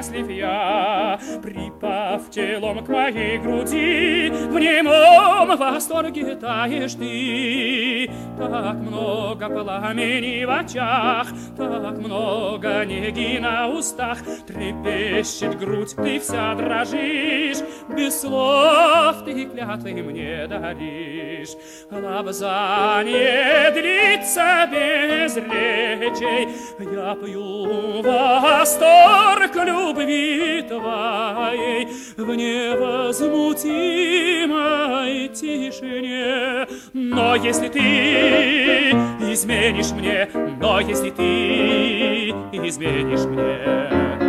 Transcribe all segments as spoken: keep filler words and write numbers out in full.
счастлив я, припав телом к моей груди, в немом восторге таешь ты. Так много пламени в очах, так много неги на устах, трепещет грудь, ты вся дрожишь, без слов ты клятвы мне даришь. Лобзание длится без речей, я пью восторг любви твоей в невозмутимой тишине. Но если ты изменишь мне, но если ты изменишь мне,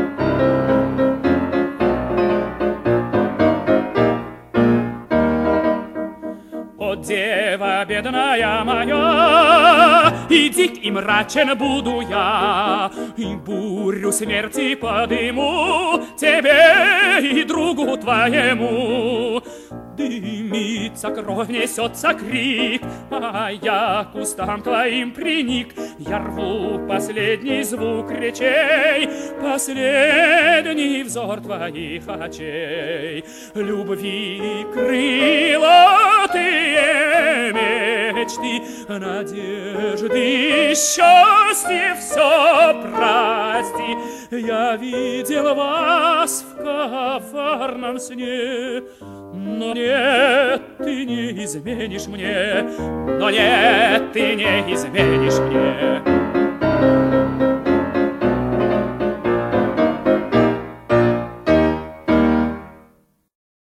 о, дева бедная моя, и дик, и мрачен буду я, и бурю смерти подыму тебе и другу твоему. Дымится кровь, несется крик, а я к устам твоим приник. Я рву последний звук речей, последний взор твоих очей. Любви крылатые мечты, надежды, счастье, все прости. Я видел вас в коварном сне, но нет, ты не изменишь мне, но нет, ты не изменишь мне.